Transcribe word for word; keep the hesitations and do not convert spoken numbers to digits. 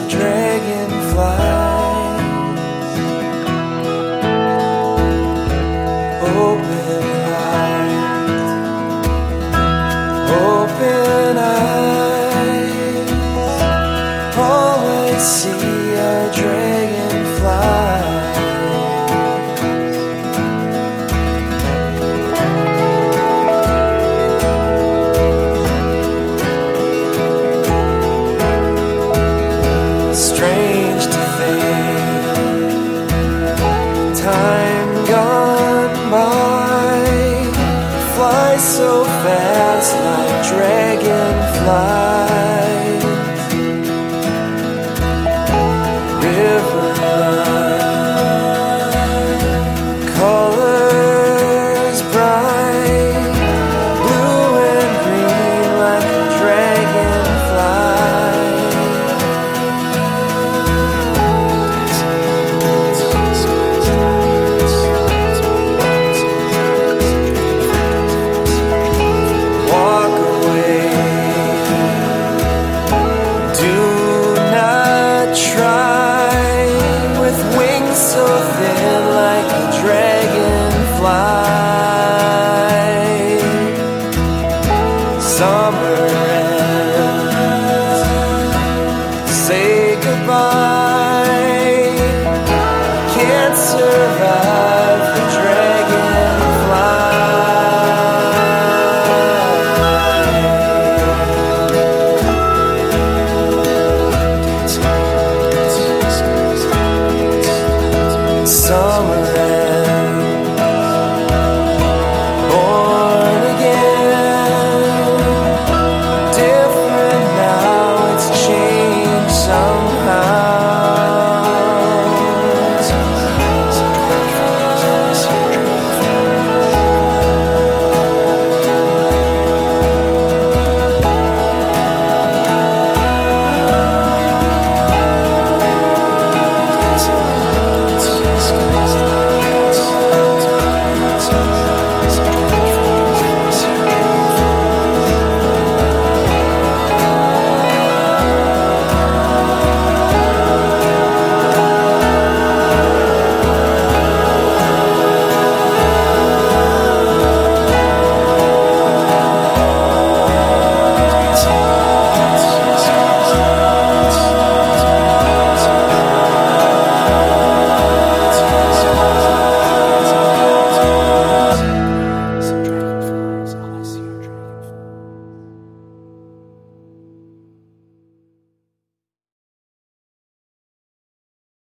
of dragonflies. Open eyes, open eyes. All I see are dragonflies. Strange to think, time gone by flies so fast like dragonflies. River line, colors bright, blue and green like a dragonfly. So thin like a dragonfly. Summer ends, say